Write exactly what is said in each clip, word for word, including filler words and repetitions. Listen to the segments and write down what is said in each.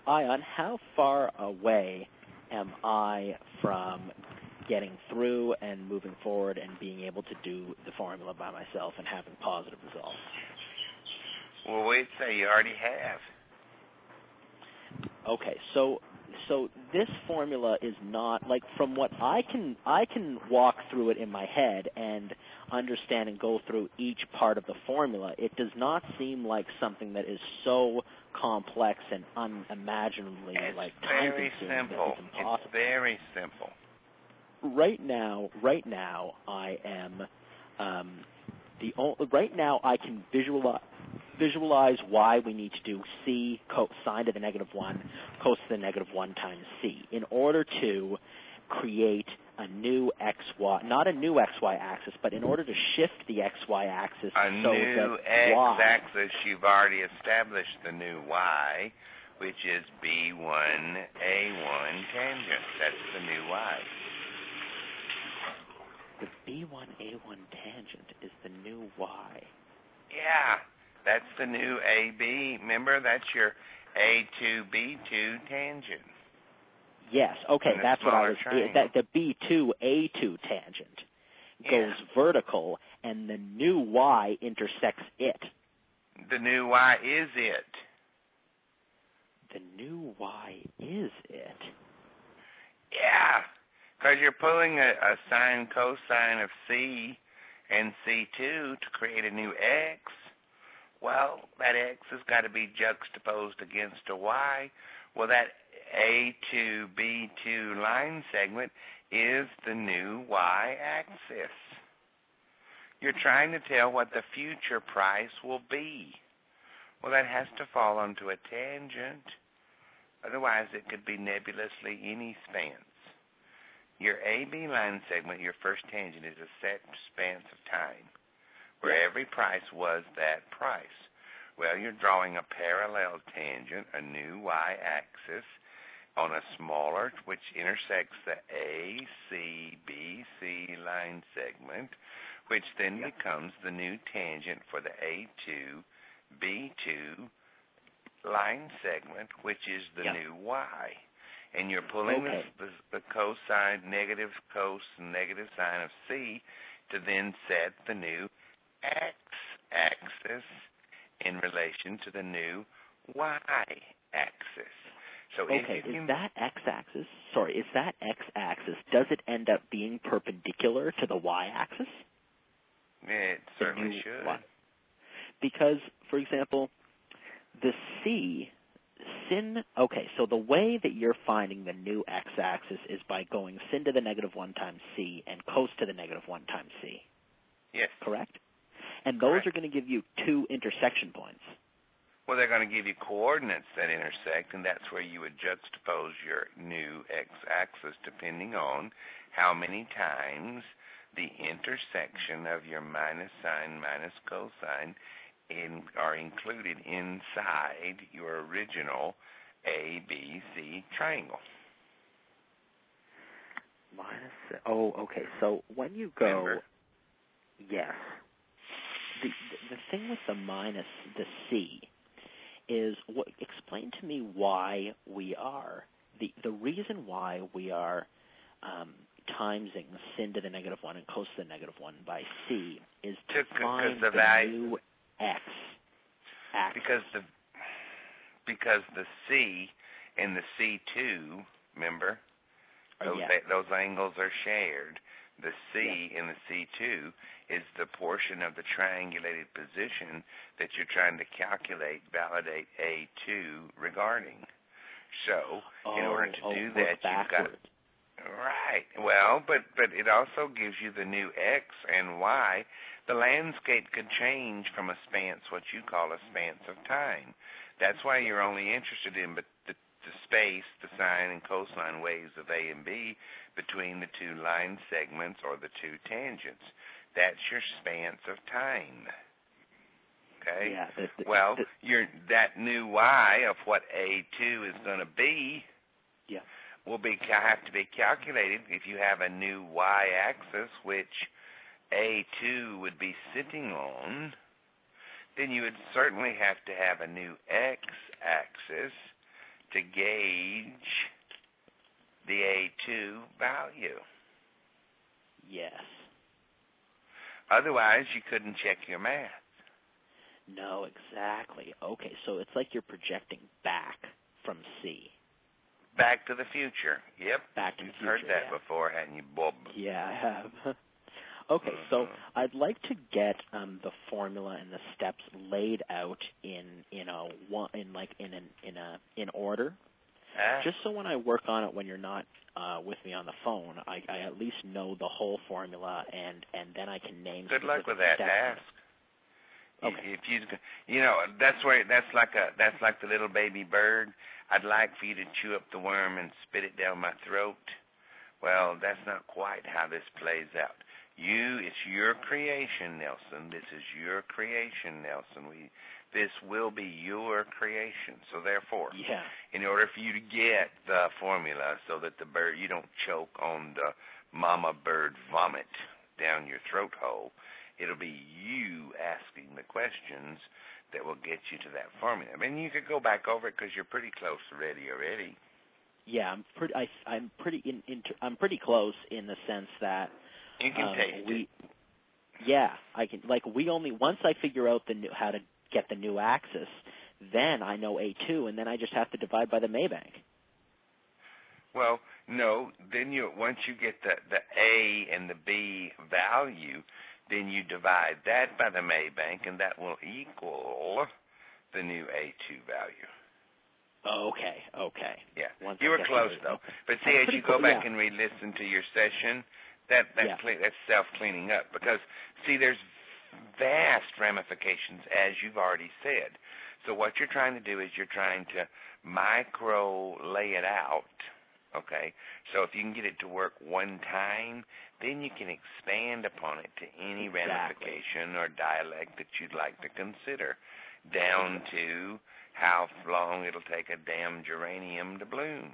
Ion, how far away am I from getting through and moving forward and being able to do the formula by myself and having positive results? Well, we'd say you already have. Okay, so so this formula is not, like, from what I can I can walk through it in my head and understand and go through each part of the formula. It does not seem like something that is so complex and unimaginably it's like very time-consuming simple. that it's impossible. It's very simple. Right now, right now, I am um, the o- right now I can visualize visualize why we need to do c cosine to the negative one, cos to the negative one times c in order to create a new xy, not a new xy axis, but in order to shift the xy axis a so new that y, x-axis, you've already established the new y, which is b one a one tangent. That's the new y. the b one a one tangent is the new y. Yeah, that's the new A B. Remember, that's your A two B two tangent. Yes, okay, that's what I was. Triangle. That the B two A two tangent goes Yeah. vertical, and the new y intersects it. The new y is it. The new y is it. Yeah, because you're pulling a, a sine cosine of C and C two to create a new x. Well, that x has got to be juxtaposed against a y. Well, that A two B two line segment is the new y-axis. You're trying to tell what the future price will be. Well, that has to fall onto a tangent. Otherwise, it could be nebulously any span. Your A B line segment, your first tangent, is a set span of time, where every price was that price. Well, you're drawing a parallel tangent, a new y-axis, on a smaller, which intersects the A C B C line segment, which then yep. becomes the new tangent for the A two B two line segment, which is the yep. new y. And you're pulling okay. the, the, the cosine, negative cos, and negative sine of C to then set the new x-axis in relation to the new y-axis. So okay, if you can, is that x-axis, sorry, is that x-axis, does it end up being perpendicular to the y-axis? It certainly should. Y. Because, for example, the C, sin, okay, so the way that you're finding the new x-axis is by going sin to the negative one times c and cos to the negative one times c. Yes. Correct? And those Correct. are going to give you two intersection points. Well, they're going to give you coordinates that intersect, and that's where you would juxtapose your new x-axis depending on how many times the intersection of your minus sine minus cosine in, are included inside your original A B C triangle. Minus, oh, okay. So when you go, Remember? yes. The, the the thing with the minus the C is, what, explain to me why we are, the, the reason why we are um, timesing sin to the negative one and cos to the negative one by C is to, to find the, the new x axis. Because the, because the C and the C two, remember, those, yeah. those angles are shared. The C yeah. in the C two is the portion of the triangulated position that you're trying to calculate, validate A two regarding. So, oh, in order to oh, do that, backwards. you've got... Right. Well, but, but it also gives you the new X and Y. The landscape could change from a span, what you call a span of time. That's why you're only interested in but the, the space, the sine and cosine waves of A and B between the two line segments or the two tangents. That's your span of time. Okay? Yeah, the, the, well, the, your that new Y of what A two is going to be yeah. will be have to be calculated if you have a new y-axis, which A two would be sitting on. Then you would certainly have to have a new x-axis to gauge the A two value. Yes. Otherwise, you couldn't check your math. No, exactly. Okay, so it's like you're projecting back from C. Back to the future. Yep. Back to You've the future. heard that yeah. before, hadn't you, Bob? Yeah, I have. Okay, Mm-hmm. so I'd like to get um, the formula and the steps laid out in in a one in like in an in a in order, Ah. just so when I work on it when you're not uh, with me on the phone, I, I at least know the whole formula and and then I can name. Good luck specific with that steps. task. Okay. If you, you know, that's where that's like a that's like the little baby bird. I'd like for you to chew up the worm and spit it down my throat. Well, that's not quite how this plays out. You, it's your creation, Nelson. This is your creation, Nelson. We, this will be your creation. So therefore, Yeah. in order for you to get the formula so that the bird, you don't choke on the mama bird vomit down your throat hole, it'll be you asking the questions that will get you to that formula. I mean, you could go back over it because you're pretty close already already. Yeah, I'm pretty. I, I'm pretty. In, in, I'm pretty close in the sense that You can um, taste we. it. Yeah, I can. Like we only once I figure out the new, how to get the new axis, then I know A two, and then I just have to divide by the Maybank. Well, no. Then you once you get the the A and the B value, then you divide that by the Maybank, and that will equal the new A two value. Okay, okay. Yeah, Once you I were get close the- though. But see, I'm as pretty you go clo- back yeah. and re-listen to your session, that that's Yeah. cle- that's self-cleaning up because see, there's vast ramifications as you've already said. So what you're trying to do is you're trying to micro lay it out. Okay, so if you can get it to work one time, then you can expand upon it to any Exactly. ramification or dialect that you'd like to consider, down to how long it'll take a damn geranium to bloom.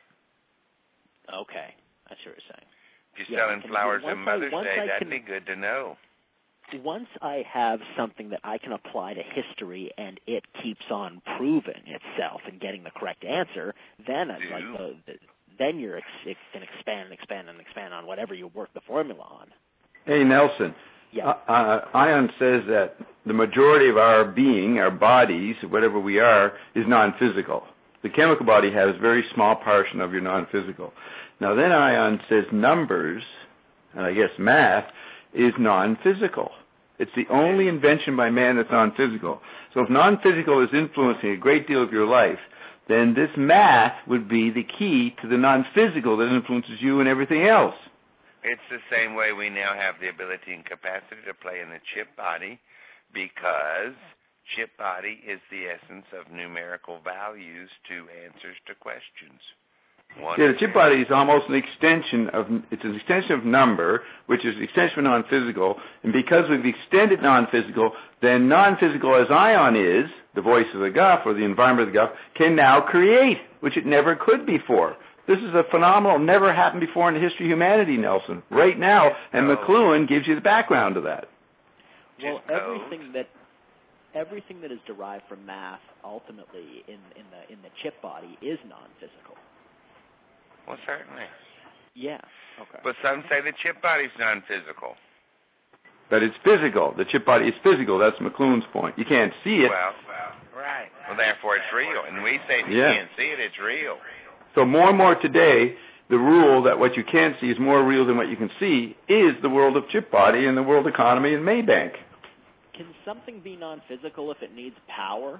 Okay, I see what you're saying. If you're Yeah, selling can- flowers once on I- Mother's once Day, I that'd can- be good to know. Once I have something that I can apply to history and it keeps on proving itself and getting the correct answer, then it's Do. like the, the, then you're ex- it can expand and expand and expand on whatever you work the formula on. Hey, Nelson. Yeah. Uh, uh, Ion says that the majority of our being, our bodies, whatever we are, is non-physical. The chemical body has a very small portion of your non-physical. Now then Ion says numbers, and I guess math, is non-physical. It's the only invention by man that's non-physical. So if non-physical is influencing a great deal of your life, then this math would be the key to the non-physical that influences you and everything else. It's the same way we now have the ability and capacity to play in the chip body, because chip body is the essence of numerical values to answers to questions. One Yeah, the chip body is almost an extension of, it's an extension of number, which is an extension of non-physical, and because we've extended non-physical, then non-physical as Ion is, the voice of the Guff, or the environment of the Guff, can now create, which it never could before. This is a phenomenal, never happened before in the history of humanity, Nelson, right now, and Oh. McLuhan gives you the background to that. Well, Just code. everything that everything that is derived from math ultimately in in the in the chip body is non-physical. Well, certainly. Yeah. Okay. But some say the chip body's non-physical. But it's physical. The chip body is physical. That's McLuhan's point. You can't see it. Well, well, right. Well, therefore it's real. And we say if you Yeah. can't see it, it's real. So more and more today, the rule that what you can't see is more real than what you can see is the world of chip body and the world economy and Maybank. Can something be non-physical if it needs power?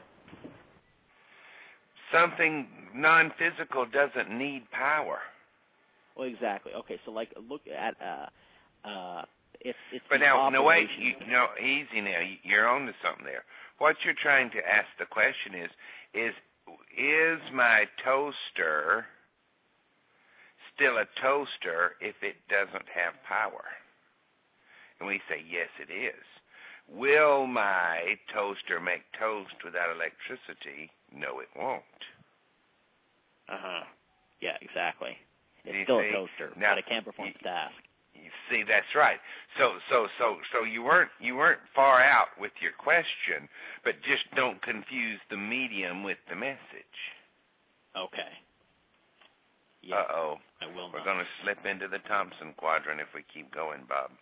Something non-physical doesn't need power. Well, exactly. Okay, so like look at uh, uh, if it's But the now, no, wait, operation- you, no, easy now. You're on to something there. What you're trying to ask the question is, is, is my toaster still a toaster if it doesn't have power? And we say, yes, it is. Will my toaster make toast without electricity? No, it won't. Uh-huh. Yeah, exactly. It's You still see? a toaster, Now, but it can't perform its task. You see, that's right. So, so, so, so you weren't you weren't far out with your question, but just don't confuse the medium with the message. Okay. Yeah, Uh-oh. I will We're not. going to slip into the Thompson quadrant if we keep going, Bob.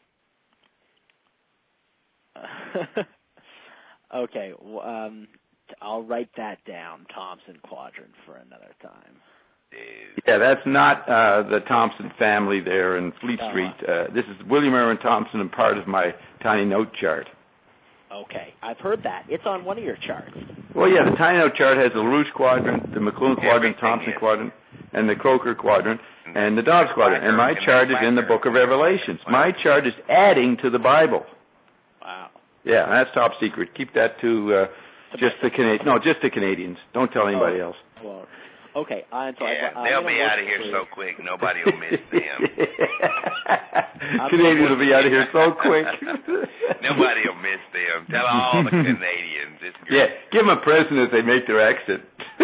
Okay, well, um, I'll write that down, Thompson quadrant, for another time. Dude. Yeah, that's not uh, the Thompson family there in Fleet Uh-huh. Street. Uh, this is William Irwin Thompson and part of my tiny note chart. Okay, I've heard that. It's on one of your charts. Well, yeah, the tiny note chart has the LaRouche quadrant, the McLuhan quadrant, Everything Thompson is. quadrant, and the Croker quadrant, and the Dobbs quadrant. And my And the chart is in the Blacker. Book of Revelations. My chart is adding to the Bible. Wow. Yeah, that's top secret. Keep that to uh, just the Canadians. No, just the Canadians. Don't tell anybody Oh, else. Well, okay, uh, so Yeah, I, they'll I'm be work out of here through- so quick, nobody will miss them. Canadians will be out of here so quick. Nobody will miss them. Tell all the Canadians. It's great. Yeah, give them a present as they make their exit.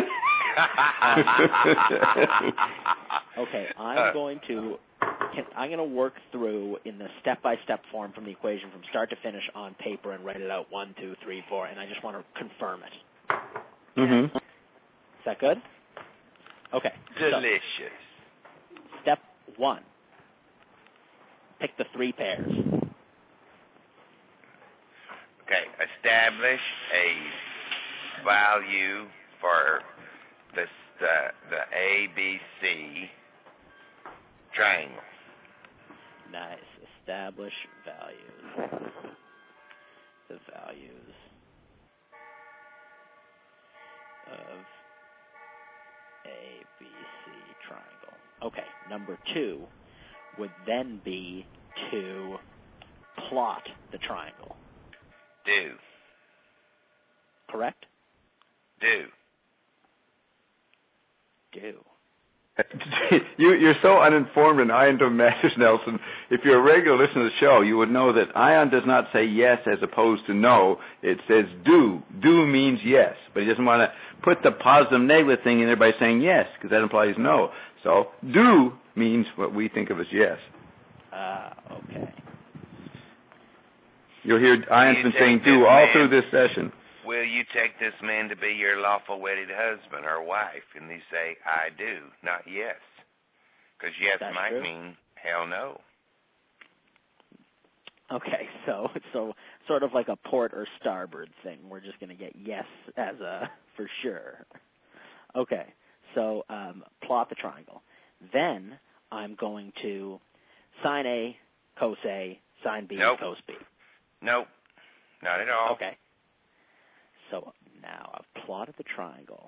Okay, I'm going to can, I'm going to work through in the step-by-step form from the equation from start to finish on paper and write it out one, two, three, four, and I just want to confirm it. Mm-hmm. Is that good? Okay. Delicious. So, step one. Pick the three pairs. Okay, establish a value for the the, the A B C triangle. Nice. Establish values. The values of A, B, C triangle. Okay, number two would then be to plot the triangle. Do. Correct? Do. Do. you, you're so uninformed in Ion to matters, Nelson. If you're a regular listener to the show, you would know that Ion does not say yes as opposed to no. It says do. Do means yes, but he doesn't want to put the positive negative thing in there by saying yes, because that implies no. So do means what we think of as yes. Ah, uh, okay. You'll hear Ion's been saying do this all man? through this session. Will you take this man to be your lawful wedded husband or wife? And they say, I do, not yes. Because yes That's might true. mean hell no. Okay, so so sort of like a port or starboard thing. We're just going to get yes as a for sure. Okay, so um, plot the triangle. Then I'm going to sine A, cos A, sine B, Nope. cos B. Nope, not at all. Okay. So now I've plotted the triangle.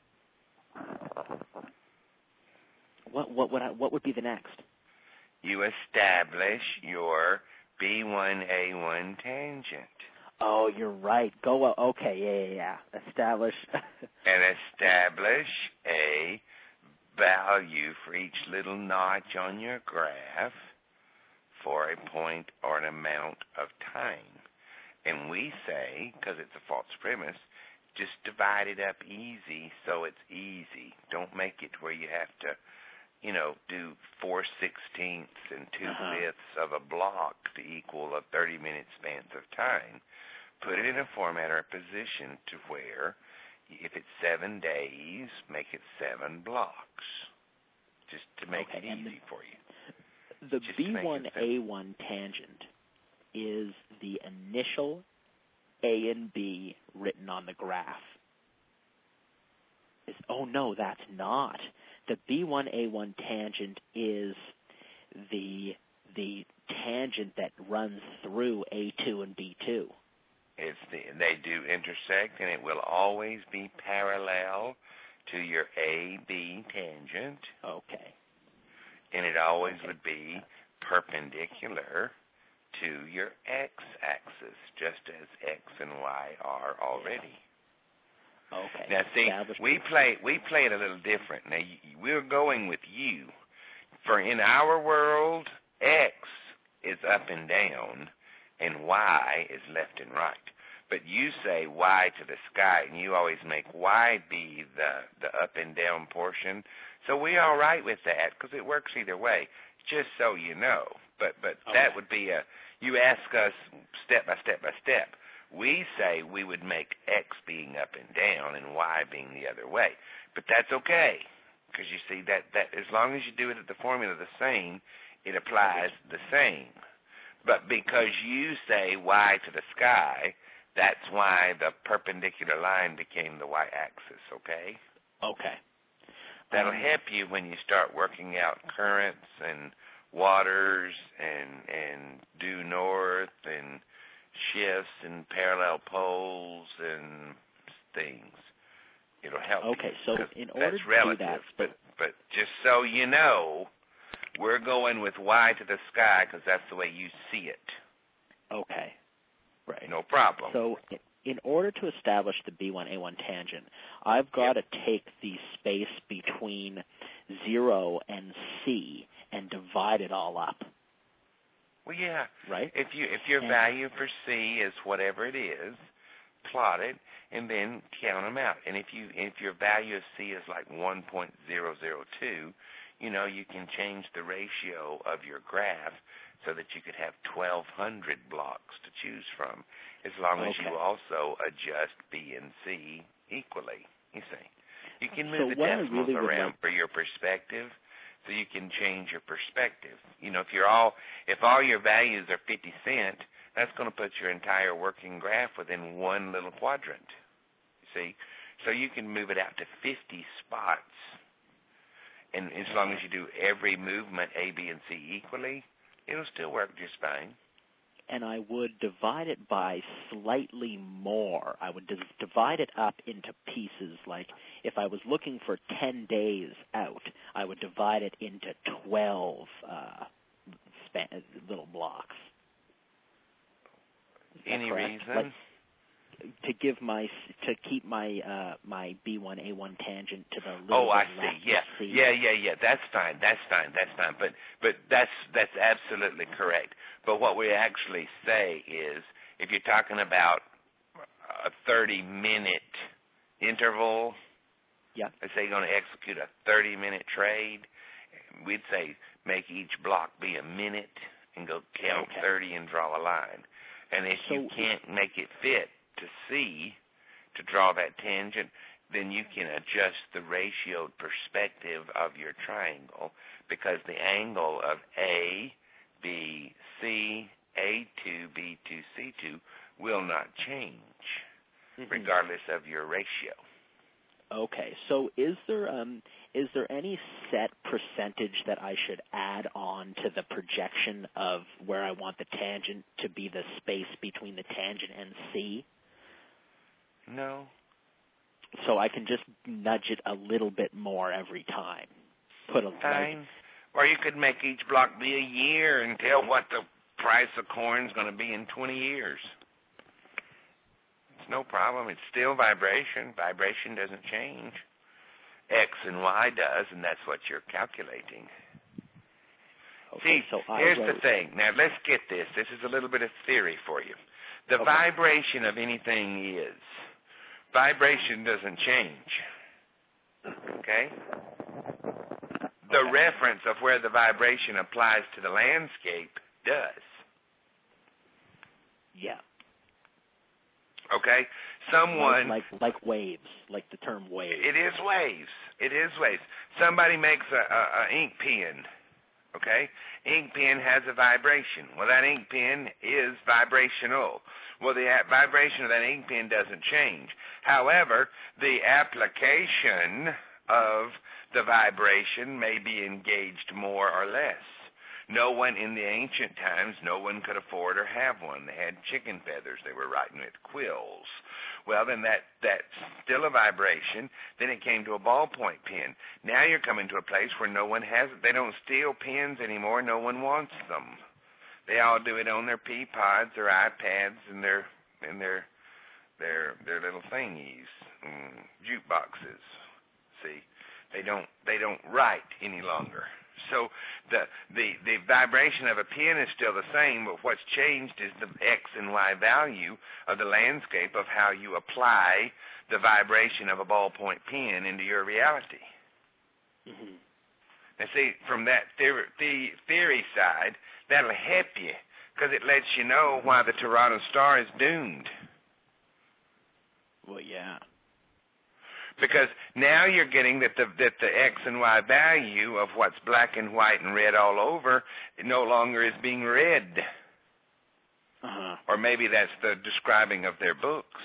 What what would I, what would be the next? You establish your B one A one tangent. Oh, you're right. Go uh, okay, yeah, yeah, yeah. Establish. And establish a value for each little notch on your graph for a point or an amount of time. And we say, because it's a false premise, just divide it up easy so it's easy. Don't make it where you have to, you know, do four sixteenths and two Uh-huh. fifths of a block to equal a thirty-minute span of time. Put it in a format or a position to where, if it's seven days, make it seven blocks, just to make Okay, it and easy for you. The Just to B make one it A one tangent is the initial A and B written on the graph. Is, oh, no, that's not. The B one A one tangent is the the tangent that runs through A two and B two. It's the, they do intersect, and it will always be parallel to your A B tangent, Okay. and it always Okay. would be perpendicular to your x-axis, just as x and y are already. Okay. Now, see, Establish- we play we play it a little different. Now, you, we're going with you. For in our world, x is up and down, and y is left and right. But you say y to the sky, and you always make y be the, the up and down portion. So we're all right with that, because it works either way, just so you know. But but Okay. that would be a, you ask us step by step by step. We say we would make x being up and down and y being the other way. But that's okay, because you see that, that as long as you do it at the formula the same, it applies the same. But because you say y to the sky, that's why the perpendicular line became the y-axis, okay? Okay. That'll Um, help you when you start working out currents and waters and and due north and shifts and parallel poles and things. It'll help Okay, you. so in order That's to relative, do that, but, but just so you know, we're going with y to the sky because that's the way you see it. okay, right. No problem. So in order to establish the B one A one tangent, I've got Yep. to take the space between zero and C and divide it all up, Well, yeah. right? If you if your And- value for C is whatever it is, plot it and then count them out. And if you if your value of C is like one point zero zero two, you know, you can change the ratio of your graph so that you could have twelve hundred blocks to choose from, as long as Okay. you also adjust B and C equally. You see, you can So move the what I decimals really would around like- for your perspective, so you can change your perspective. You know, if you're all if all your values are fifty cent, that's going to put your entire working graph within one little quadrant. You see, so you can move it out to fifty spots, and as long as you do every movement A, B, and C equally, it'll still work just fine. and I would divide it by slightly more. I would dis- divide it up into pieces. Like if I was looking for ten days out, I would divide it into twelve uh, span- little blocks. Is that Any correct? reason? Like, to give my to keep my uh, my B one A one tangent to the little Oh, I bit see. left Yeah, of C. yeah, yeah, yeah. That's fine. That's fine. That's fine. But but that's that's absolutely correct. But what we actually say is, if you're talking about a thirty minute interval, Yeah. let's say you're going to execute a thirty minute trade, we'd say make each block be a minute and go count Okay. thirty and draw a line. And if So- you can't make it fit to C to draw that tangent, then you can adjust the ratioed perspective of your triangle, because the angle of A, B, C, A two, B two, C two will not change Mhm. regardless of your ratio. Okay, so is there um, is there any set percentage that I should add on to the projection of where I want the tangent to be the space between the tangent and C? No. So I can just nudge it a little bit more every time. Put a like, Fine. Or you could make each block be a year and tell what the price of corn's going to be in twenty years. It's no problem. It's still vibration. Vibration doesn't change. X and Y does, and that's what you're calculating. okay, See, so I here's wrote, the thing. Now, let's get this. This is a little bit of theory for you. The Okay. vibration of anything is. Vibration doesn't change. Okay? The Okay. reference of where the vibration applies to the landscape does. yeah, Okay? Someone... like, like like waves, like the term wave. It is waves. It is waves. Somebody makes a, a, a ink pen, okay? Ink pen has a vibration. Well, that ink pen is vibrational. Well, the a- vibration of that ink pen doesn't change. However, the application of the vibration may be engaged more or less. No one in the ancient times, no one could afford or have one. They had chicken feathers. They were writing with quills. Well, then that that's still a vibration. Then it came to a ballpoint pen. Now you're coming to a place where no one has it. They don't steal pens anymore. No one wants them. They all do it on their Peapods, their iPads, and their and their their their little thingies, mm, jukeboxes. See, they don't they don't write any longer. So the, the the vibration of a pen is still the same, but what's changed is the X and Y value of the landscape of how you apply the vibration of a ballpoint pen into your reality. Mm-hmm. Now, see, from that theory, the theory side, that'll help you, because it lets you know why the Toronto Star is doomed. Well, yeah. Because now you're getting that the that the X and Y value of what's black and white and red all over no longer is being read. Uh-huh. Or maybe that's the describing of their books.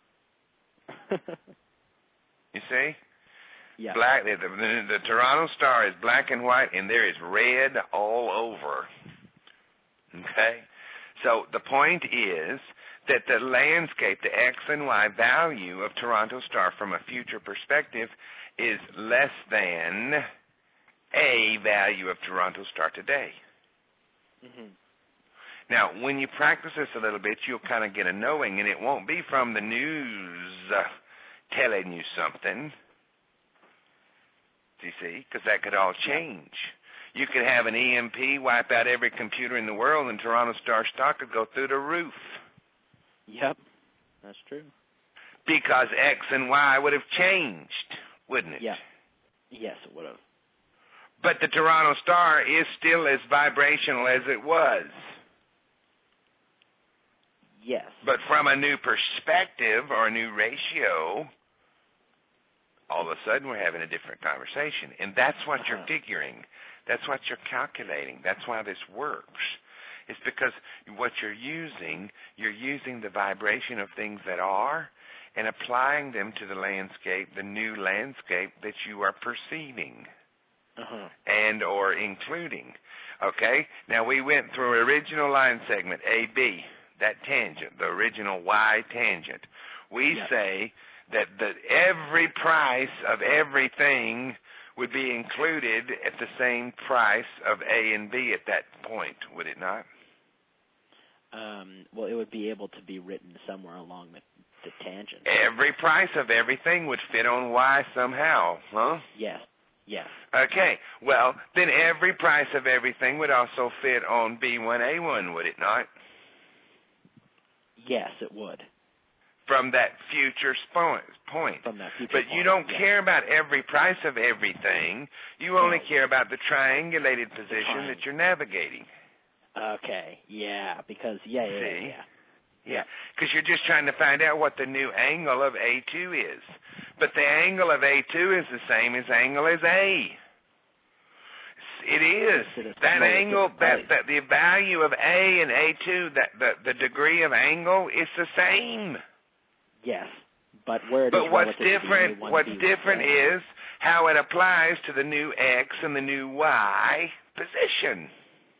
You see? Yeah. Black. The, the, the Toronto Star is black and white, and there is red all over. Okay? So the point is that the landscape, the X and Y value of Toronto Star from a future perspective is less than a value of Toronto Star today. Mm-hmm. Now, when you practice this a little bit, you'll kind of get a knowing, and it won't be from the news uh, telling you something. Do you see? Because that could all change. You could have an E M P wipe out every computer in the world, and Toronto Star stock could go through the roof. Yep, that's true. Because X and Y would have changed, wouldn't it? Yeah. Yes, it would have. But the Toronto Star is still as vibrational as it was. Yes. But from a new perspective or a new ratio, all of a sudden we're having a different conversation. And that's what uh-huh. you're figuring. That's what you're calculating. That's why this works. It's because what you're using, you're using the vibration of things that are and applying them to the landscape, the new landscape that you are perceiving uh-huh. and or including. Okay? Now we went through original line segment, A B, that tangent, the original Y tangent. We yep. say that the, every price of everything would be included at the same price of A and B at that point, would it not? Um, well, it would be able to be written somewhere along the, the tangent. Every price of everything would fit on Y somehow, huh? Yes, yes. Okay, well, then every price of everything would also fit on B one A one, would it not? Yes, it would. From that future point. From that future but point, you don't yes. care about every price of everything. You only no. care about the triangulated position that you're navigating. Okay, yeah, because, yeah, yeah, See? yeah. Yeah, because you're just trying to find out what the new angle of A two is. But the angle of A two is the same as angle as A. It is. That angle, that, that the value of A and A two, that the, the degree of angle is the same. Yes, but where it But is what's relative different, to the what's one different B, is how it applies to the new X and the new Y position.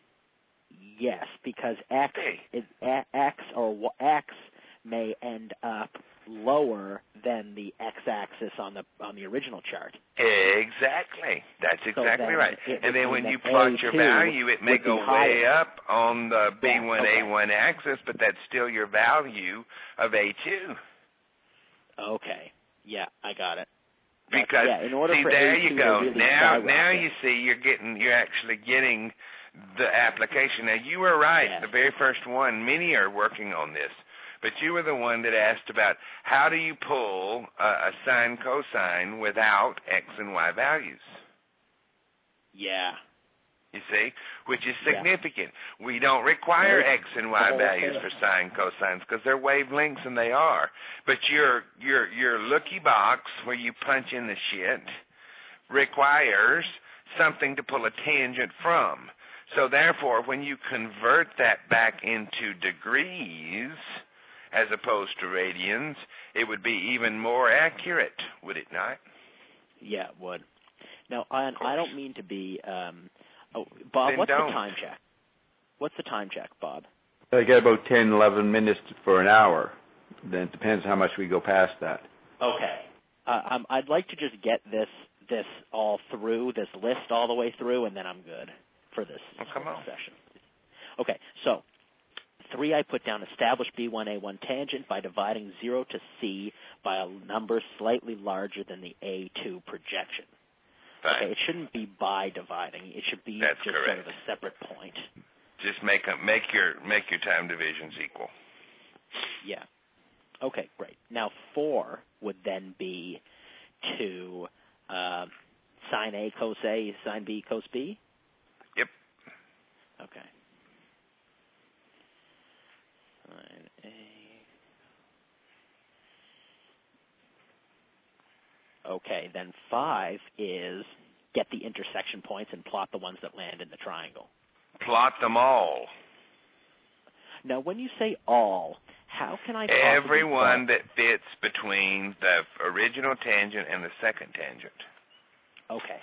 Yes, because X, is, X or w- X may end up lower than the x-axis on the on the original chart. Exactly. That's exactly so right. It, and then when you A plot your value, it may go way higher. up on the B one A one yeah, okay. axis, but that's still your value of A two. Okay. Yeah, I got it. Because yeah, in order see, for there A two you go. To really now, skyrocket. now you see, you're getting, you're actually getting the application. Now, you were right. Yes. The very first one. Many are working on this, but you were the one that asked about how do you pull a, a sine cosine without X and Y values. Yeah. You see, which is Yeah. significant. We don't require Right. X and Y Oh, values okay. for sine cosines because they're wavelengths, and they are. But your your your looky box where you punch in the shit requires something to pull a tangent from. So therefore, when you convert that back into degrees as opposed to radians, it would be even more accurate, would it not? Yeah, it would. Now, I, I don't mean to be, um, oh, Bob, Then what's don't. the time check? What's the time check, Bob? I get about ten, eleven minutes for an hour. Then it depends how much we go past that. Okay. Uh, um, I'd like to just get this this all through, this list all the way through, and then I'm good for this, Oh, come for this on. session. Okay, so three, I put down establish B one A one tangent by dividing zero to C by a number slightly larger than the A two projection. Fine. Okay, it shouldn't be by dividing. It should be That's just correct. sort of a separate point. Just make a, make your make your time divisions equal. Yeah. Okay, great. Now four would then be to uh, sine A cos A, sine B cos B? Yep. Okay. Sine A. Okay, then five is get the intersection points and plot the ones that land in the triangle. Plot them all. Now, when you say all, how can I possibly Every one plot? that fits between the original tangent and the second tangent. Okay.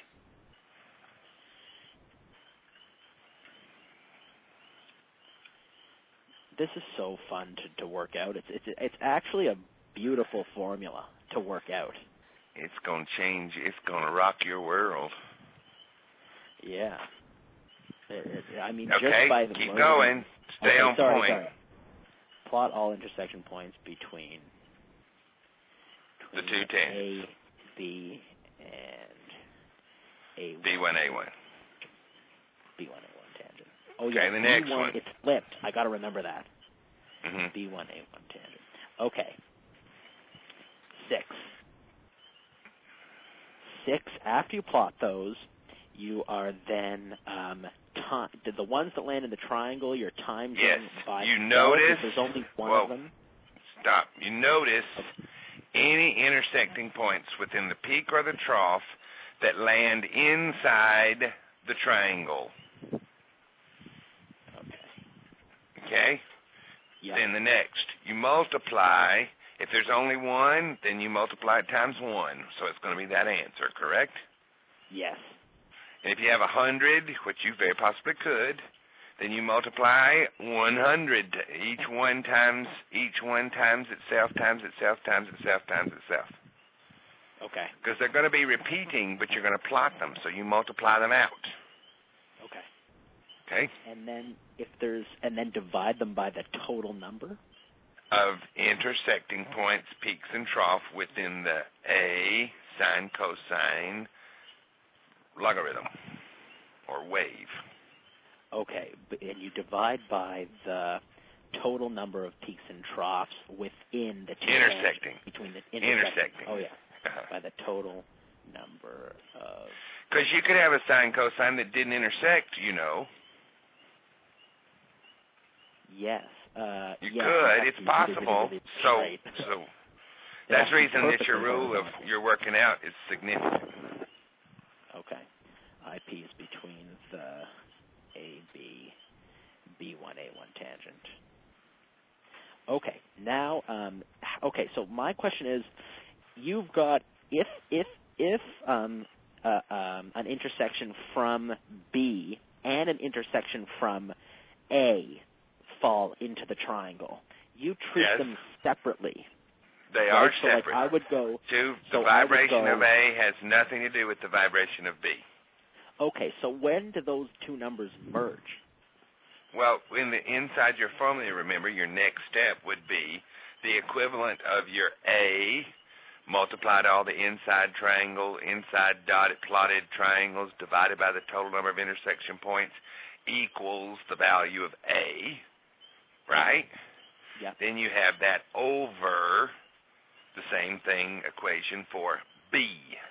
This is so fun to, to work out. It's it's it's actually a beautiful formula to work out. It's going to change. It's going to rock your world. Yeah. It, it, I mean, Okay, just by the keep learning- going. Stay okay, on sorry, point. Sorry. Plot all intersection points between, The between two tangents. A, B, and A one. B one, A one. B one, A one tangent. Oh, Okay, yeah, the next B one, one. it's flipped. I got to remember that. Mm-hmm. B one, A one tangent. Okay. Six. Six, after you plot those, you are then, um, time, the ones that land in the triangle, you're timed Yes, by you themselves, notice- There's only one well, of them. Stop. You notice any intersecting points within the peak or the trough that land inside the triangle. Okay. Okay? Yeah. Then the next, you multiply. If there's only one, then you multiply it times one. So it's going to be that answer, correct? Yes. And if you have a hundred, which you very possibly could, then you multiply one hundred. Each one times each one times itself times itself times itself times itself. Okay. Because they're going to be repeating, but you're going to plot them, so you multiply them out. Okay. Okay? And then if there's, and then divide them by the total number? Of intersecting points, peaks and trough within the A sine cosine logarithm or wave. Okay, b- and you divide by the total number of peaks and troughs within the two Intersecting. tangents, between the Intersecting. Oh yeah, Uh-huh. by the total number of. Because you could have a sine cosine that didn't intersect, you know. Yes. Uh, You yes, could. that's It's really, possible. really So, right. so Yeah, that's the reason that your perfectly rule of horizontal. you're working out is significant. Okay. I P is between the A, B, B one, A one tangent. Okay. Now, um, okay. So my question is, you've got if if if um, uh, um, an intersection from B and an intersection from A fall into the triangle, you treat Yes. them separately. They right? are So separate. like I would go. Two, the so I would vibration go- of A has nothing to do with the vibration of B. Okay. So when do those two numbers merge? Well, in the inside your formula, remember, your next step would be the equivalent of your A multiplied all the inside triangle, inside dotted plotted triangles divided by the total number of intersection points equals the value of A, right? Yeah. Then you have that over the same thing equation for B.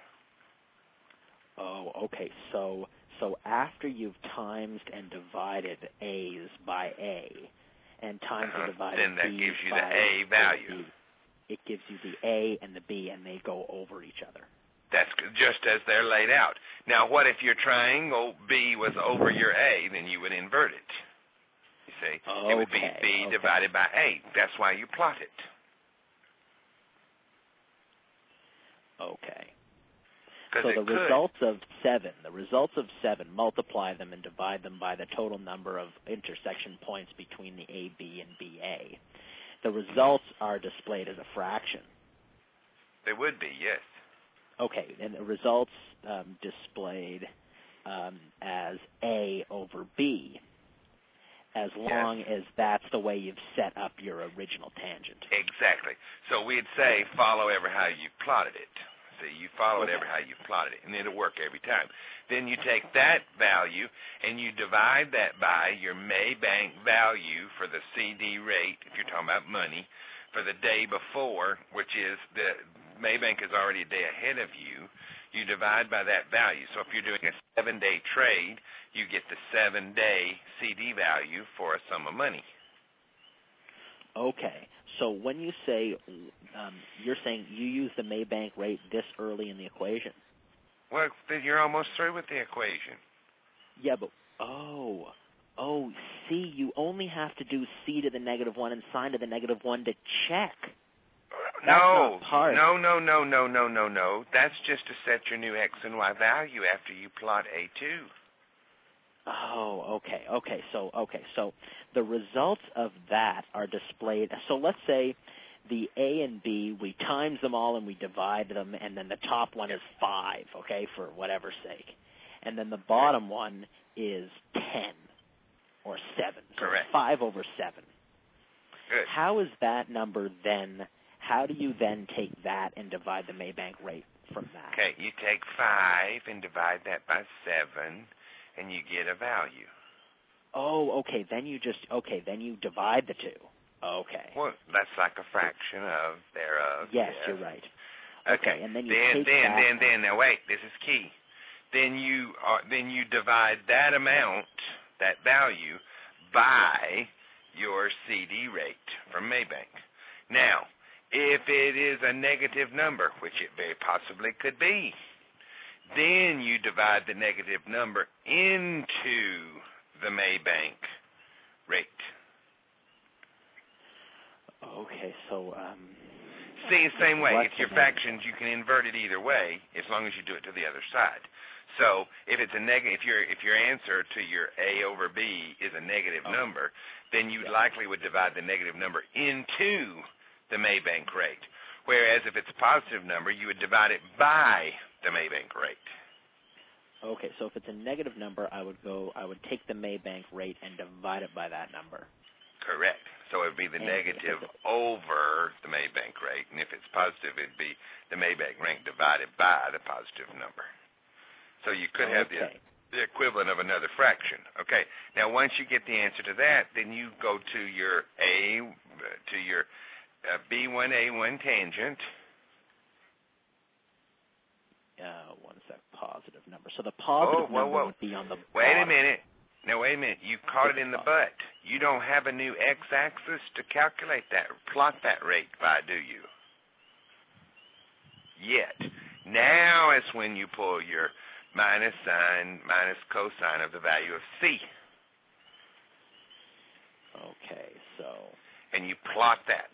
Oh, okay. So so after you've times and divided A's by A, and times Uh-huh. and divided Then that B's gives you by the A value. B, it gives you the A and the B, and they go over each other. That's just as they're laid out. Now, what if your triangle B was over your A? Then you would invert it. You see? It would be Okay, B okay. divided by A. That's why you plot it. Okay. Because So it the could. results of seven, the results of seven, multiply them and divide them by the total number of intersection points between the A B and B A. The results are displayed as a fraction. They would be, yes. Okay, and the results um, displayed um, as A over B, as long as that's the way you've set up your original tangent. Exactly. So we'd say follow ever how you plotted it. See, you follow it Okay. ever how you plotted it, and it'll work every time. Then you take that value and you divide that by your Maybank value for the C D rate, if you're talking about money, for the day before, which is the Maybank is already a day ahead of you. You divide by that value. So if you're doing a seven-day trade, you get the seven-day C D value for a sum of money. Okay. So when you say, um, you're saying you use the Maybank rate this early in the equation. Well, then you're almost through with the equation. Yeah, but, oh, oh, C, you only have to do C to the negative one and sine to the negative one to check. That's no, not part. no, no, no, no, no, no, no. That's just to set your new X and Y value after you plot A two. Oh, okay, okay. So, okay, so the results of that are displayed. So let's say the A and B, we times them all and we divide them, and then the top one is five, okay, for whatever's sake. And then the bottom one is ten or seven. So Correct. five over seven. Good. How is that number then, how do you then take that and divide the Maybank rate from that? Okay, you take five and divide that by seven, and you get a value. Oh, okay, then you just, okay, then you divide the two. Okay. Well, that's like a fraction of thereof. Yes, yes. you're right. Okay, Okay, and then you then, take then, that then, then, now wait, this is key. Then you, uh, then you divide that amount, that value, by your C D rate from Maybank. Now, if it is a negative number, which it very possibly could be, then you divide the negative number into the Maybank rate. Okay, so um See, the same way. what's If your the fractions, you can invert it either way, as long as you do it to the other side. So if it's a neg- if your if your answer to your A over B is a negative Oh. number, then you Yeah. likely would divide the negative number into the Maybank rate. Whereas if it's a positive number, you would divide it by the Maybank rate. Okay, so if it's a negative number, I would go I would take the Maybank rate and divide it by that number. Correct. So it would be the And negative if it- over the Maybank rate, and if it's positive, it'd be the Maybank rate divided by the positive number. So you could have the, Okay. the equivalent of another fraction. Okay. Now, once you get the answer to that, then you go to your A, uh, to your uh, B one A one tangent. Uh, one sec, positive number. So the positive whoa, number whoa. would be on the Wait a bottom. minute. Now, wait a minute. You caught it in the butt. You don't have a new x-axis to calculate that, plot that rate by, do you? Yet. Now is when you pull your minus sine, minus cosine of the value of C. Okay, so And you plot that.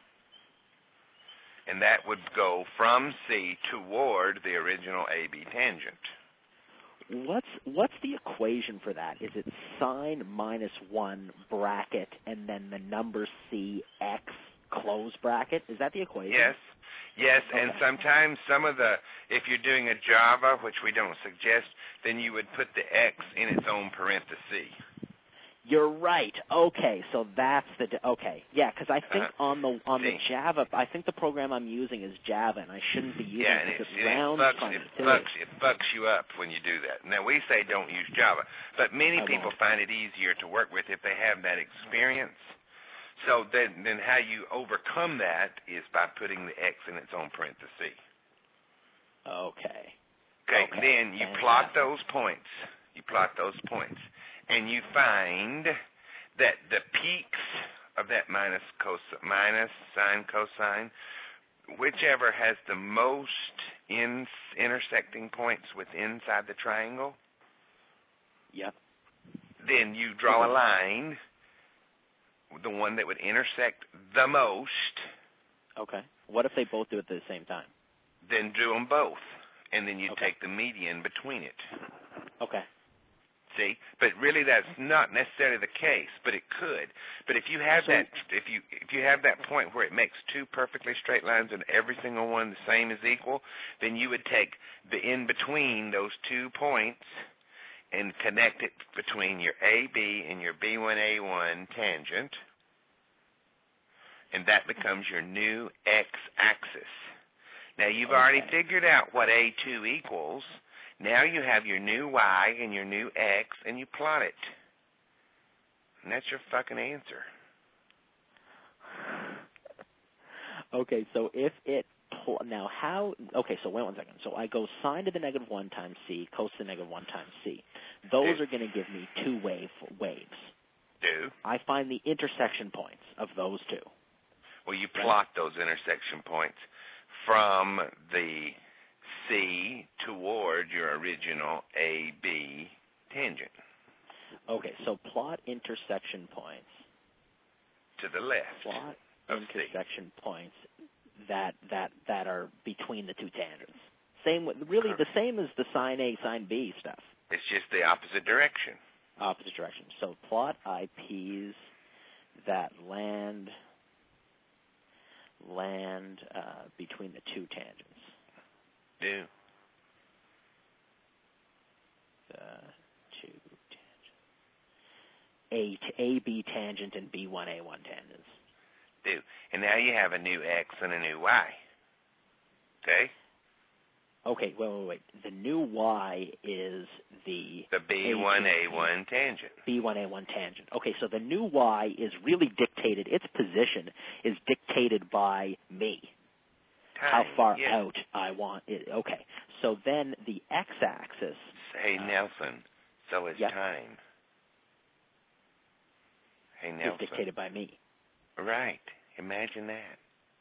And that would go from C toward the original A B tangent. what's what's the equation for that? Is it sine minus one bracket and then the number C X close bracket? Is that the equation? Yes. Yes, Okay. and sometimes some of the, if you're doing a Java, which we don't suggest, then you would put the X in its own parenthesis. You're right. Okay, so that's the di- okay. Yeah, because I think Uh, on the on see. the Java, I think the program I'm using is Java, and I shouldn't be using Yeah, it and it, because and it it, rounds fucks, funny it, too. fucks, it fucks you up when you do that. Now, we say don't use Java, but many I people won't. find it easier to work with if they have that experience. So then, then how you overcome that is by putting the X in its own parenthesis. Okay. Okay, Okay, then you fantastic. plot those points. You plot those points. And you find that the peaks of that minus cos minus sine cosine, whichever has the most in, intersecting points with inside the triangle, Yep. then you draw a line, the one that would intersect the most, Okay. What if they both do it at the same time? then do them both. And then you Okay. take the median between it. Okay. See, but really that's not necessarily the case, but it could. But if you have So- that, if you if you have that point where it makes two perfectly straight lines and every single one the same is equal, then you would take the in between those two points and connect it between your A B and your B one A one tangent, and that becomes your new x-axis. Now you've already Okay. figured out what A two equals. Now you have your new y and your new x, and you plot it. And that's your fucking answer. Okay, so if it pl- now how okay, so wait one second. So I go sine to the negative one times c, cos to the negative one times c. Those Okay. are going to give me two wave waves. Do. I find the intersection points of those two. Well, you plot those intersection points from the C toward your original A B tangent. Okay, so plot intersection points. To the left. Plot of intersection C. points that that that are between the two tangents. Same with really the same as the sine A, sine B stuff. It's just the opposite direction. Opposite direction. So plot I Ps that land land uh, between the two tangents. Do. The two tangents. A, A B tangent and B one A one tangents. Do. And now you have a new X and a new Y. Okay? Okay, wait, wait, wait. The new Y is the... The B one A one tangent. B one A one tangent. Okay, so the new Y is really dictated, its position is dictated by me. Time. How far yeah. out I want it. Okay, so then the X-axis... Hey, uh, Nelson, so is yep. time. Hey, Nelson. is dictated by me. Right. Imagine that.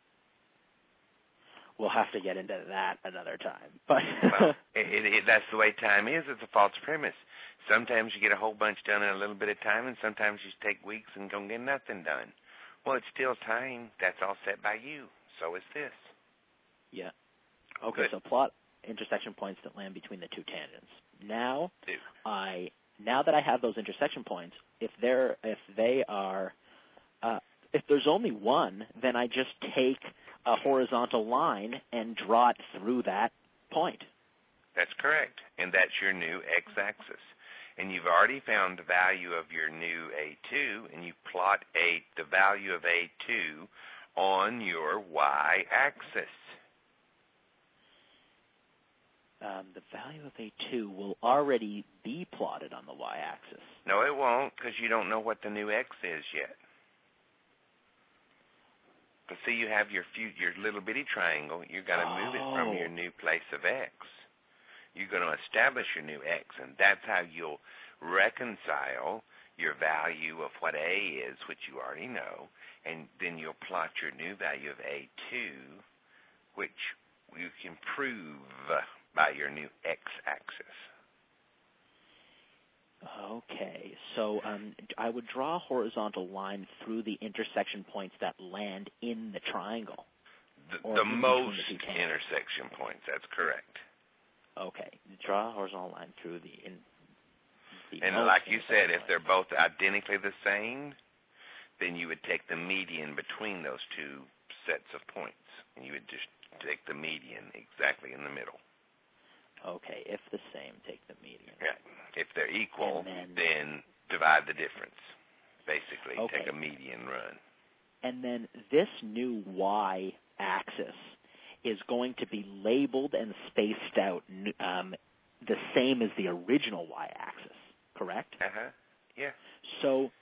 We'll have to get into that another time. But well, it, it, that's the way time is. It's a false premise. Sometimes you get a whole bunch done in a little bit of time, and sometimes you take weeks and don't get nothing done. Well, it's still time. That's all set by you. So is this. Yeah. Okay, Good. so plot intersection points that land between the two tangents. Now, Do. I now that I have those intersection points, if they're if they are uh, if there's only one, then I just take a horizontal line and draw it through that point. That's correct. And that's your new x-axis. And you've already found the value of your new A two, and you plot a, the value of A two on your y-axis. Um, the value of A two will already be plotted on the y-axis. No, it won't, because you don't know what the new x is yet. But see, you have your few, your little bitty triangle. You've got to oh. move it from your new place of x. You're going to establish your new x, and that's how you'll reconcile your value of what A is, which you already know, and then you'll plot your new value of A two, which you can prove by your new x-axis. Okay, so um, I would draw a horizontal line through the intersection points that land in the triangle. The, or the in most the two intersection points, that's correct. Okay, draw a horizontal line through the... In, the and like you said, if they're both identically the same, then you would take the median between those two sets of points, and you would just take the median exactly in the middle. Okay, if the same, take the median. Yeah. If they're equal, then, then divide the difference. Basically, okay. take a median run. And then this new y-axis is going to be labeled and spaced out um, the same as the original y-axis, correct? Uh-huh, yeah. So,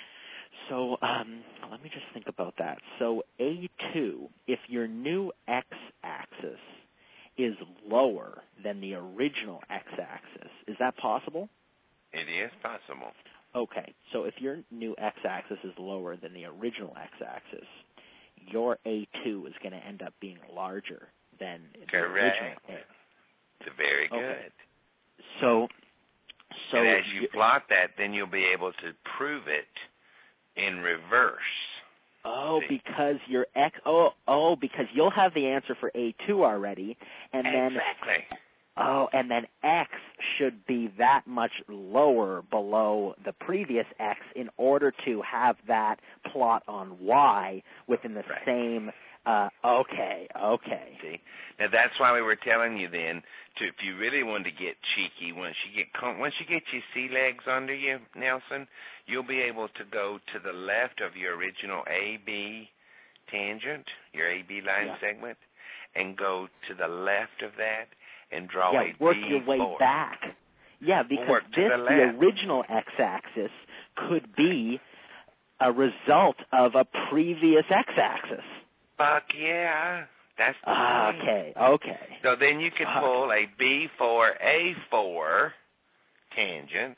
so um, let me just think about that. So A two, if your new x-axis is lower than the original x-axis. Is that possible? It is possible. Okay, so if your new x-axis is lower than the original x-axis, your A two is going to end up being larger than the original A. It's very good. Okay. So, so and as you plot that, then you'll be able to prove it in reverse. Oh, because your x. Oh, oh, because you'll have the answer for A two already, and then exactly. Oh, and then x should be that much lower below the previous x in order to have that plot on y within the right. same. Uh, okay, okay. See, now that's why we were telling you then to if you really wanted to get cheeky, once you get once you get your sea legs under you, Nelson, you'll be able to go to the left of your original A B tangent, your A B line yeah. segment, and go to the left of that and draw yeah, a work B your way four. back. Yeah, because work this the, the original x-axis could be a result of a previous x-axis. Fuck yeah. That's the uh, point. Okay, okay. So then you could uh, pull a B four A four tangent,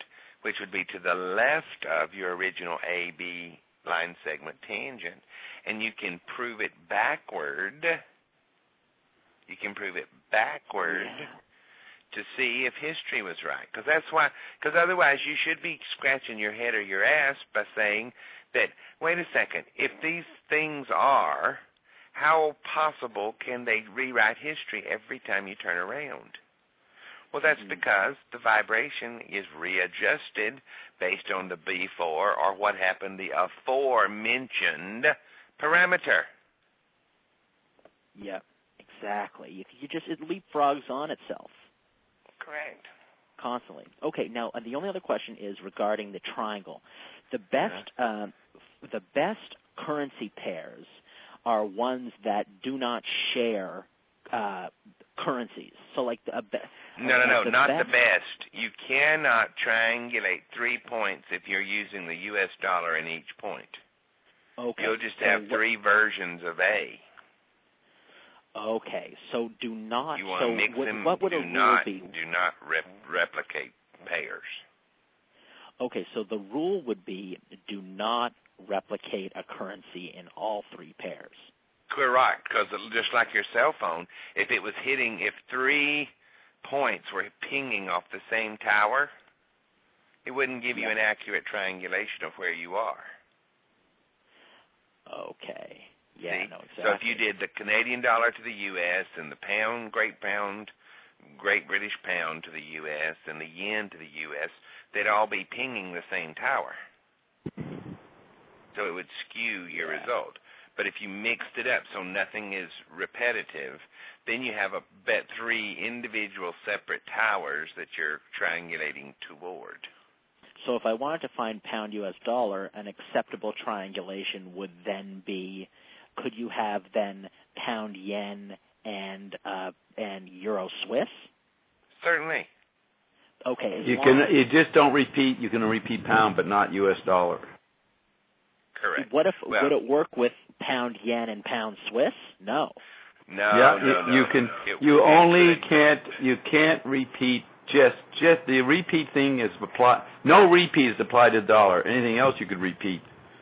which would be to the left of your original A B line segment tangent, and you can prove it backward. You can prove it backward Yeah. to see if history was right. Because that's why, because otherwise you should be scratching your head or your ass by saying that, wait a second, if these things are, how possible can they rewrite history every time you turn around? Well, that's mm-hmm. because the vibration is readjusted based on the before or what happened, the aforementioned parameter. Yeah, exactly. You, you just, it leapfrogs on itself. Correct. Constantly. Okay, now uh, the only other question is regarding the triangle. The best, uh-huh. um, the best currency pairs are ones that do not share uh, currencies. So, like the uh, be- no, no, no, the not best- the best. You cannot triangulate three points if you're using the U S dollar in each point. Okay. You'll just so have what, three versions of A. Okay, so do not. You want so to mix what, them. what would do a rule not, be? Do not rep- replicate pairs. Okay, so the rule would be do not replicate a currency in all three pairs. Correct, because just like your cell phone, if it was hitting, if three points were pinging off the same tower, it wouldn't give you an accurate triangulation of where you are. Okay. Yeah, See? I know exactly. So if you did the Canadian dollar to the U S and the pound, Great Pound, Great British Pound to the U S and the yen to the U S, they'd all be pinging the same tower. So it would skew your yeah. result. But if you mixed it up so nothing is repetitive, then you have a bet three individual separate towers that you're triangulating toward. So if I wanted to find pound U S dollar, an acceptable triangulation would then be, could you have then pound yen and uh, and euro Swiss? Certainly. Okay. You can you just don't repeat. You can repeat pound, but not U S dollar. Correct. What if well, would it work with pound yen and pound Swiss? No. No. Yeah, no, you, no, you no. can. It, you it only could. can't. You can't repeat. Just just the repeat thing is apply. No repeat is applied to the dollar. Anything else you could repeat.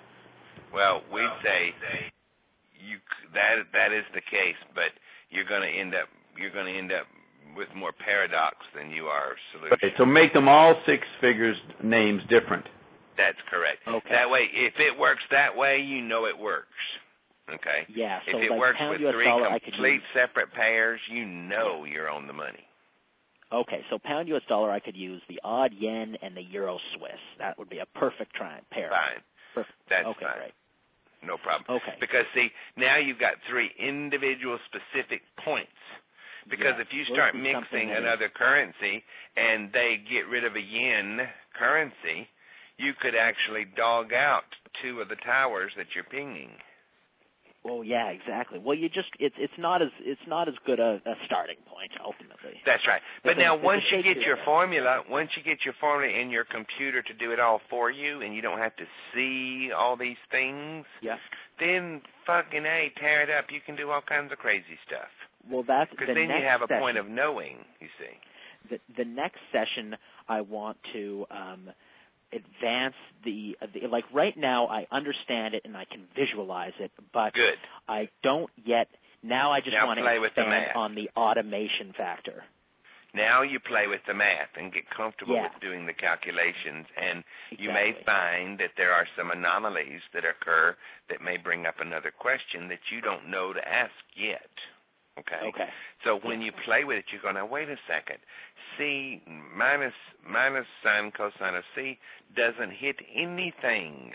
Well, we'd say you that that is the case, but you're going to end up you're going to end up with more paradox than you are solution. Okay, so make them all six figures names different. That's correct. Okay. That way, if it works that way, you know it works. Okay? Yeah, so if it like works pound with U S three dollar, complete I could use, separate pairs, you know you're on the money. Okay, so pound U S dollar, I could use the odd yen and the euro Swiss. That would be a perfect tri- pair. Fine. Perfect. That's okay, fine. Great. No problem. Okay. Because, see, now you've got three individual specific points. Because yeah, if you start we'll mixing that another is. currency and they get rid of a yen currency, you could actually dog out two of the towers that you're pinging. Well, yeah, exactly. Well, you just it's it's not as it's not as good a, a starting point ultimately. That's right. But it's now a, once you get your your formula, once you get your formula in your computer to do it all for you, and you don't have to see all these things, yeah. then fucking A, tear it up. You can do all kinds of crazy stuff. Well, that's because the then next you have a session, point of knowing. You see. The the next session, I want to. Um, advance the, the like right now I understand it and I can visualize it, but Good. I don't yet. Now I just now want play to with the expand math. on the automation factor. Now you play with the math and get comfortable yeah. with doing the calculations, and exactly. you may find that there are some anomalies that occur that may bring up another question that you don't know to ask yet. Okay? Okay. So when you play with it, you're going to, wait a second, C minus, minus sine cosine of C doesn't hit anything.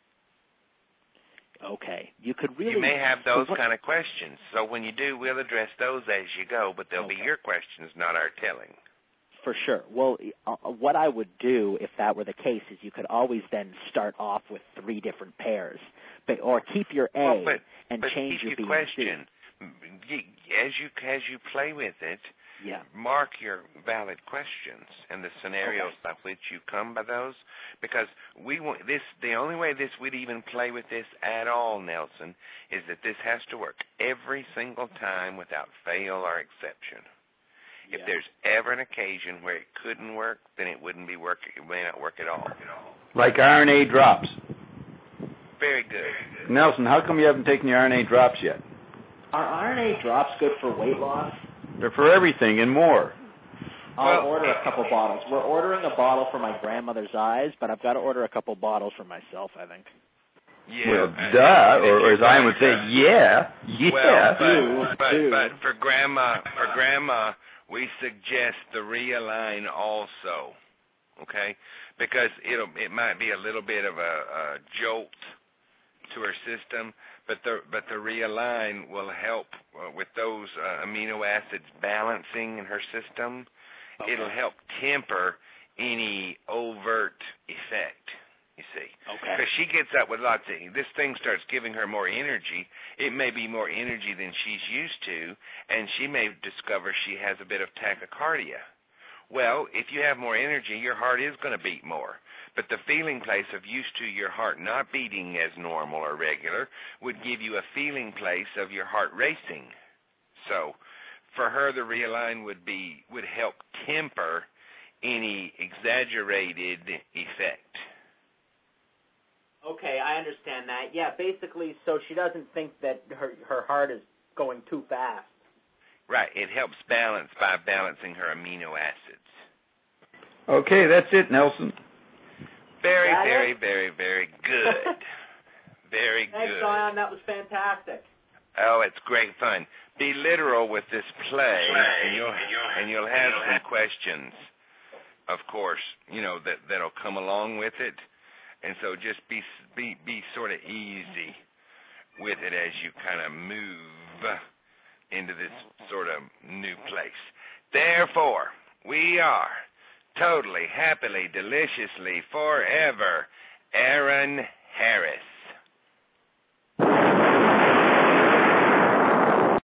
Okay. You could really... You may have those what, kind of questions. So when you do, we'll address those as you go, but they'll okay. be your questions, not our telling. For sure. Well, uh, what I would do if that were the case is you could always then start off with three different pairs, but or keep your A well, but, and but change keep your your B question. and C. As you as you play with it, yeah. mark your valid questions and the scenarios okay. by which you come by those, because we want this. The only way this would even play with this at all, Nelson, is that this has to work every single time without fail or exception. If Yeah. there's ever an occasion where it couldn't work, then it wouldn't be work. It may not work at all. Like R N A drops. Very good. Nelson, how come you haven't taken the R N A drops yet? Are R N A drops good for weight loss? They're for everything and more. I'll Well, order a couple bottles. We're ordering a bottle for my grandmother's eyes, but I've got to order a couple bottles for myself, I think. Yeah. Well, uh, duh, if or, or you're as I going would say, to- yeah, yeah. Well, but, Do, but, do. but for grandma, for grandma, we suggest the Realign also, okay? Because it'll it might be a little bit of a, a jolt to her system, but the but the Realign will help uh, with those uh, amino acids balancing in her system. Okay. It'll help temper any overt effect. You see. Okay. Because she gets up with lots of, this thing starts giving her more energy. It may be more energy than she's used to, and she may discover she has a bit of tachycardia. Well, if you have more energy, your heart is going to beat more. But the feeling place of used to your heart not beating as normal or regular would give you a feeling place of your heart racing. So for her, the Realign would be, would help temper any exaggerated effect. Okay, I understand that. Yeah, basically, so she doesn't think that her her heart is going too fast. Right. It helps balance by balancing her amino acids. Okay, that's it, Nelson. Very, Got very, it? very, very good. Very Thanks, good. Zion. That was fantastic. Oh, it's great fun. Be literal with this play, and you'll and you'll have some questions, of course, you know, that that'll come along with it. And so just be be be sort of easy with it as you kind of move into this sort of new place. Therefore, we are totally, happily, deliciously, forever Aaron Harris.